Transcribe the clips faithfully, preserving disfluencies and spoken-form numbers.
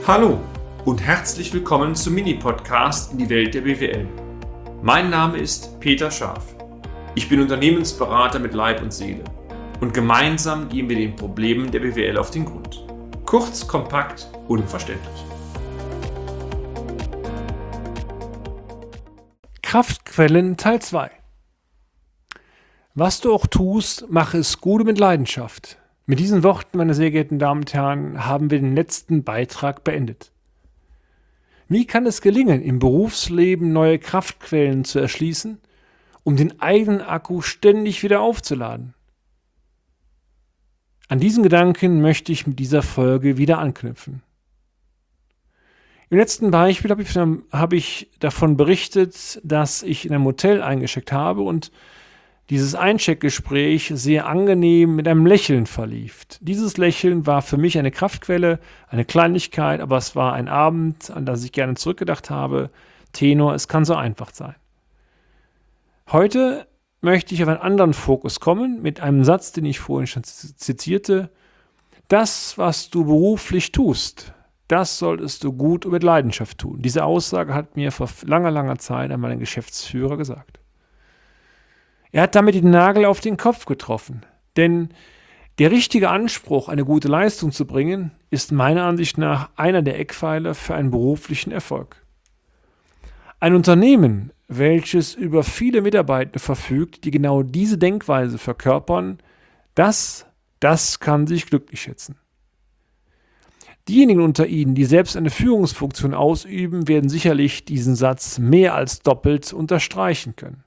Hallo und herzlich willkommen zum Mini-Podcast in die Welt der B W L. Mein Name ist Peter Scharf. Ich bin Unternehmensberater mit Leib und Seele und gemeinsam gehen wir den Problemen der B W L auf den Grund. Kurz, kompakt, unverständlich. Kraftquellen Teil zwei. Was du auch tust, mache es gut und mit Leidenschaft. Mit diesen Worten, meine sehr geehrten Damen und Herren, haben wir den letzten Beitrag beendet. Wie kann es gelingen, im Berufsleben neue Kraftquellen zu erschließen, um den eigenen Akku ständig wieder aufzuladen? An diesen Gedanken möchte ich mit dieser Folge wieder anknüpfen. Im letzten Beispiel habe ich, habe ich davon berichtet, dass ich in einem Hotel eingecheckt habe und dieses Eincheckgespräch sehr angenehm mit einem Lächeln verlief. Dieses Lächeln war für mich eine Kraftquelle, eine Kleinigkeit, aber es war ein Abend, an das ich gerne zurückgedacht habe. Tenor, es kann so einfach sein. Heute möchte ich auf einen anderen Fokus kommen, mit einem Satz, den ich vorhin schon zitierte. Das, was du beruflich tust, das solltest du gut und mit Leidenschaft tun. Diese Aussage hat mir vor langer, langer Zeit einmal ein Geschäftsführer gesagt. Er hat damit den Nagel auf den Kopf getroffen, denn der richtige Anspruch, eine gute Leistung zu bringen, ist meiner Ansicht nach einer der Eckpfeiler für einen beruflichen Erfolg. Ein Unternehmen, welches über viele Mitarbeiter verfügt, die genau diese Denkweise verkörpern, das, das kann sich glücklich schätzen. Diejenigen unter Ihnen, die selbst eine Führungsfunktion ausüben, werden sicherlich diesen Satz mehr als doppelt unterstreichen können.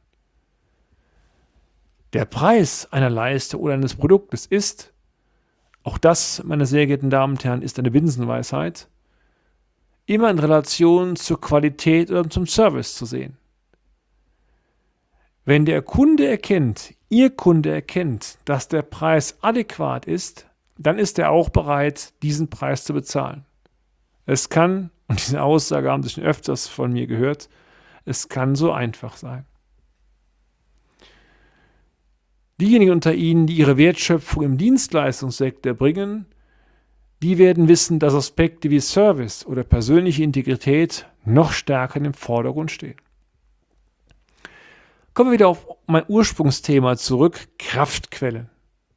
Der Preis einer Leistung oder eines Produktes ist, auch das, meine sehr geehrten Damen und Herren, ist eine Binsenweisheit, immer in Relation zur Qualität oder zum Service zu sehen. Wenn der Kunde erkennt, Ihr Kunde erkennt, dass der Preis adäquat ist, dann ist er auch bereit, diesen Preis zu bezahlen. Es kann, und diese Aussage haben Sie schon öfters von mir gehört, es kann so einfach sein. Diejenigen unter Ihnen, die ihre Wertschöpfung im Dienstleistungssektor bringen, die werden wissen, dass Aspekte wie Service oder persönliche Integrität noch stärker im Vordergrund stehen. Kommen wir wieder auf mein Ursprungsthema zurück, Kraftquellen.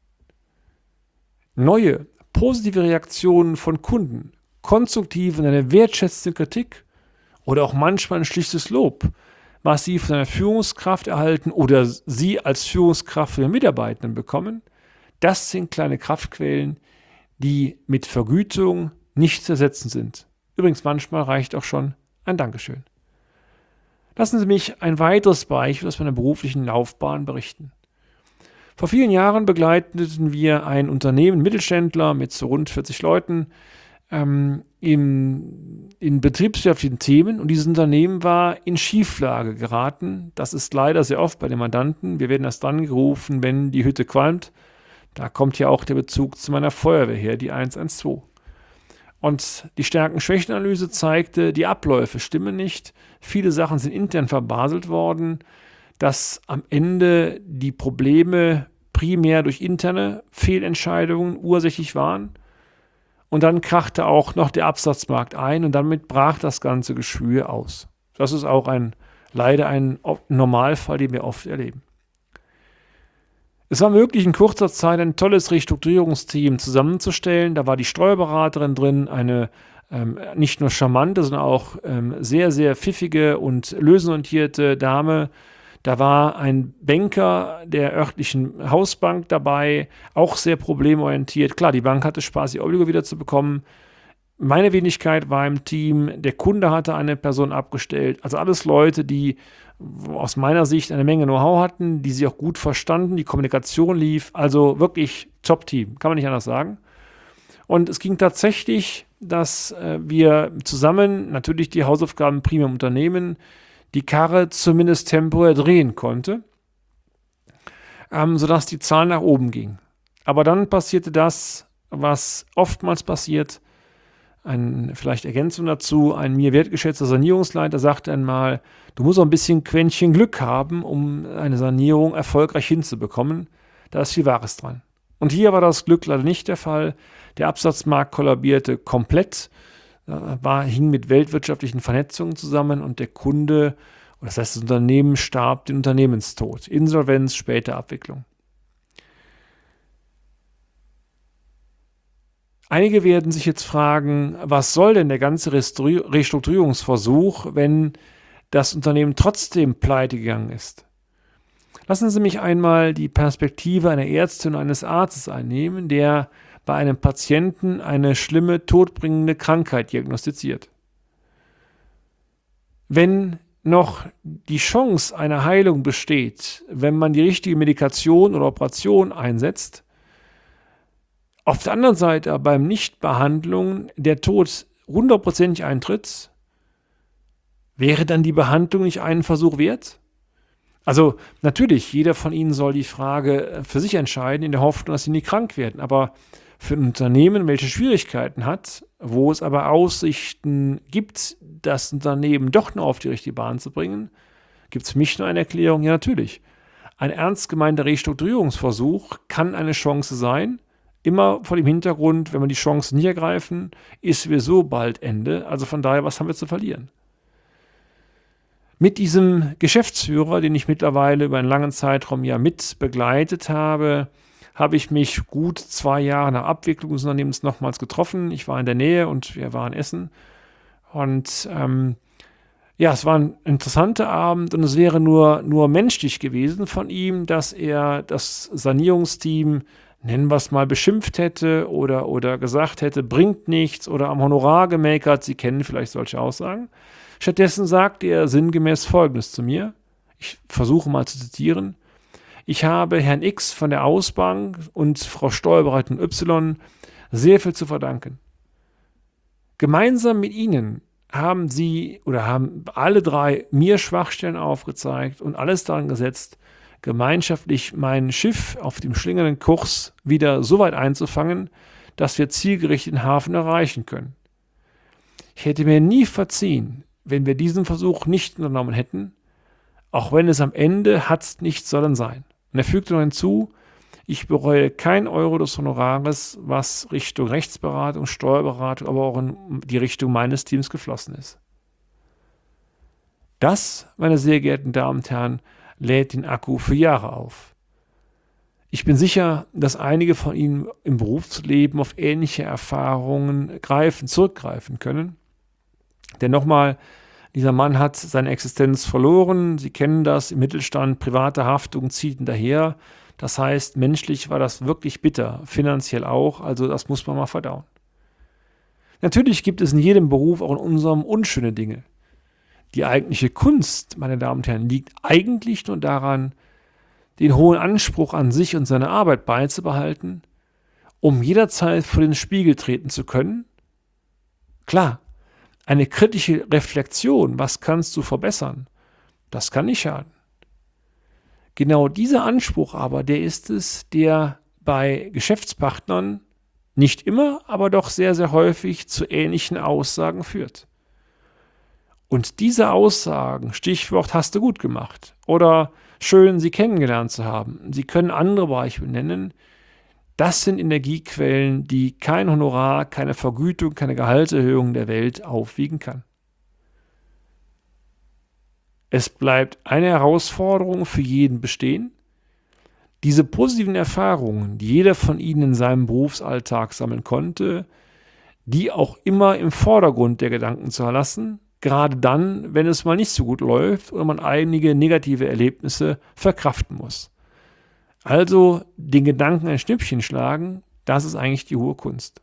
Neue, positive Reaktionen von Kunden, konstruktive und eine wertschätzende Kritik oder auch manchmal ein schlichtes Lob, was Sie von einer Führungskraft erhalten oder Sie als Führungskraft von den Mitarbeitenden bekommen, das sind kleine Kraftquellen, die mit Vergütung nicht zu ersetzen sind. Übrigens, manchmal reicht auch schon ein Dankeschön. Lassen Sie mich ein weiteres Beispiel aus meiner beruflichen Laufbahn berichten. Vor vielen Jahren begleiteten wir ein Unternehmen, Mittelständler mit so rund vierzig Leuten, ähm, in, in betriebswirtschaftlichen Themen, und dieses Unternehmen war in Schieflage geraten. Das ist leider sehr oft bei den Mandanten. Wir werden erst dann gerufen, wenn die Hütte qualmt. Da kommt ja auch der Bezug zu meiner Feuerwehr her, die eins eins zwei. Und die Stärken-Schwächen-Analyse zeigte, die Abläufe stimmen nicht. Viele Sachen sind intern verbaselt worden, dass am Ende die Probleme primär durch interne Fehlentscheidungen ursächlich waren. Und dann krachte auch noch der Absatzmarkt ein und damit brach das ganze Geschwür aus. Das ist auch ein, leider ein Normalfall, den wir oft erleben. Es war möglich, in kurzer Zeit ein tolles Restrukturierungsteam zusammenzustellen. Da war die Steuerberaterin drin, eine ähm, nicht nur charmante, sondern auch ähm, sehr, sehr pfiffige und lösungsorientierte Dame. Da war ein Banker der örtlichen Hausbank dabei, auch sehr problemorientiert. Klar, die Bank hatte Spaß, die Obligo wieder zu bekommen. Meine Wenigkeit war im Team, der Kunde hatte eine Person abgestellt. Also alles Leute, die aus meiner Sicht eine Menge Know-how hatten, die sie auch gut verstanden, die Kommunikation lief. Also wirklich Top-Team, kann man nicht anders sagen. Und es ging tatsächlich, dass äh, wir zusammen natürlich die Hausaufgaben primär im Unternehmen die Karre zumindest temporär drehen konnte, ähm, sodass die Zahl nach oben ging. Aber dann passierte das, was oftmals passiert, ein, vielleicht Ergänzung dazu, ein mir wertgeschätzter Sanierungsleiter sagte einmal, du musst auch ein bisschen Quäntchen Glück haben, um eine Sanierung erfolgreich hinzubekommen. Da ist viel Wahres dran. Und hier war das Glück leider nicht der Fall. Der Absatzmarkt kollabierte komplett. war, hing mit weltwirtschaftlichen Vernetzungen zusammen und der Kunde, oder das heißt das Unternehmen, starb den Unternehmenstod. Insolvenz, später Abwicklung. Einige werden sich jetzt fragen, was soll denn der ganze Restrukturierungsversuch, wenn das Unternehmen trotzdem pleite gegangen ist? Lassen Sie mich einmal die Perspektive einer Ärztin und eines Arztes einnehmen, der bei einem Patienten eine schlimme, todbringende Krankheit diagnostiziert. Wenn noch die Chance einer Heilung besteht, wenn man die richtige Medikation oder Operation einsetzt, auf der anderen Seite beim Nichtbehandlung der Tod hundertprozentig eintritt, wäre dann die Behandlung nicht einen Versuch wert? Also natürlich, jeder von Ihnen soll die Frage für sich entscheiden, in der Hoffnung, dass Sie nie krank werden. Aber für ein Unternehmen, welches Schwierigkeiten hat, wo es aber Aussichten gibt, das Unternehmen doch noch auf die richtige Bahn zu bringen, gibt es für mich nur eine Erklärung, ja natürlich. Ein ernst gemeinter Restrukturierungsversuch kann eine Chance sein, immer vor dem Hintergrund, wenn wir die Chance nicht ergreifen, ist sowieso bald Ende. Also von daher, was haben wir zu verlieren? Mit diesem Geschäftsführer, den ich mittlerweile über einen langen Zeitraum ja mit begleitet habe, habe ich mich gut zwei Jahre nach Abwicklung des Unternehmens nochmals getroffen. Ich war in der Nähe und wir waren essen. Und ähm, ja, es war ein interessanter Abend und es wäre nur, nur menschlich gewesen von ihm, dass er das Sanierungsteam, nennen wir es mal, beschimpft hätte oder, oder gesagt hätte, bringt nichts oder am Honorar gemeckert. Sie kennen vielleicht solche Aussagen. Stattdessen sagte er sinngemäß Folgendes zu mir. Ich versuche mal zu zitieren. Ich habe Herrn X von der Ausbank und Frau Steuerberaterin Y sehr viel zu verdanken. Gemeinsam mit ihnen haben sie oder haben alle drei mir Schwachstellen aufgezeigt und alles daran gesetzt, gemeinschaftlich mein Schiff auf dem schlingernden Kurs wieder so weit einzufangen, dass wir zielgerichtet den Hafen erreichen können. Ich hätte mir nie verziehen, wenn wir diesen Versuch nicht unternommen hätten, auch wenn es am Ende hat's nicht sollen sein. Und er fügte noch hinzu, ich bereue kein Euro des Honorares, was Richtung Rechtsberatung, Steuerberatung, aber auch in die Richtung meines Teams geflossen ist. Das, meine sehr geehrten Damen und Herren, lädt den Akku für Jahre auf. Ich bin sicher, dass einige von Ihnen im Berufsleben auf ähnliche Erfahrungen greifen, zurückgreifen können. Denn nochmal, dieser Mann hat seine Existenz verloren. Sie kennen das, im Mittelstand, private Haftung zieht hinterher. Das heißt, menschlich war das wirklich bitter, finanziell auch, also das muss man mal verdauen. Natürlich gibt es in jedem Beruf, auch in unserem, unschöne Dinge. Die eigentliche Kunst, meine Damen und Herren, liegt eigentlich nur daran, den hohen Anspruch an sich und seine Arbeit beizubehalten, um jederzeit vor den Spiegel treten zu können. Klar, eine kritische Reflexion, was kannst du verbessern, das kann nicht schaden. Genau dieser Anspruch aber, der ist es, der bei Geschäftspartnern nicht immer, aber doch sehr, sehr häufig zu ähnlichen Aussagen führt. Und diese Aussagen, Stichwort hast du gut gemacht oder schön, Sie kennengelernt zu haben, Sie können andere Beispiele nennen, das sind Energiequellen, die kein Honorar, keine Vergütung, keine Gehaltserhöhung der Welt aufwiegen kann. Es bleibt eine Herausforderung für jeden bestehen, diese positiven Erfahrungen, die jeder von Ihnen in seinem Berufsalltag sammeln konnte, die auch immer im Vordergrund der Gedanken zu erlassen, gerade dann, wenn es mal nicht so gut läuft oder man einige negative Erlebnisse verkraften muss. Also den Gedanken ein Schnippchen schlagen, das ist eigentlich die hohe Kunst.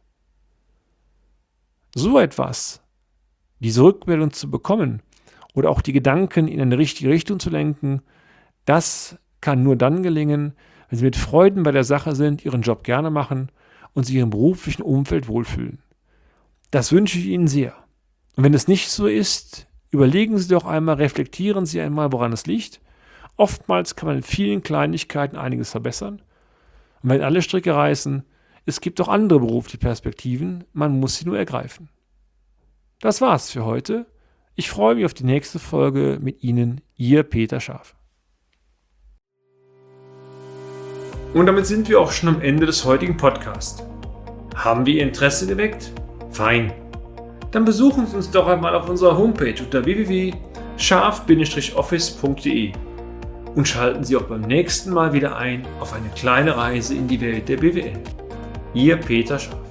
So etwas, diese Rückmeldung zu bekommen oder auch die Gedanken in eine richtige Richtung zu lenken, das kann nur dann gelingen, wenn Sie mit Freuden bei der Sache sind, Ihren Job gerne machen und sich in Ihrem beruflichen Umfeld wohlfühlen. Das wünsche ich Ihnen sehr. Und wenn es nicht so ist, überlegen Sie doch einmal, reflektieren Sie einmal, woran es liegt. Oftmals kann man in vielen Kleinigkeiten einiges verbessern. Und wenn alle Stricke reißen, es gibt auch andere berufliche Perspektiven, man muss sie nur ergreifen. Das war's für heute. Ich freue mich auf die nächste Folge mit Ihnen, Ihr Peter Scharf. Und damit sind wir auch schon am Ende des heutigen Podcasts. Haben wir Ihr Interesse geweckt? Fein. Dann besuchen Sie uns doch einmal auf unserer Homepage unter w w w punkt scharf Bindestrich office punkt d e und schalten Sie auch beim nächsten Mal wieder ein auf eine kleine Reise in die Welt der B W L. Ihr Peter Scharf.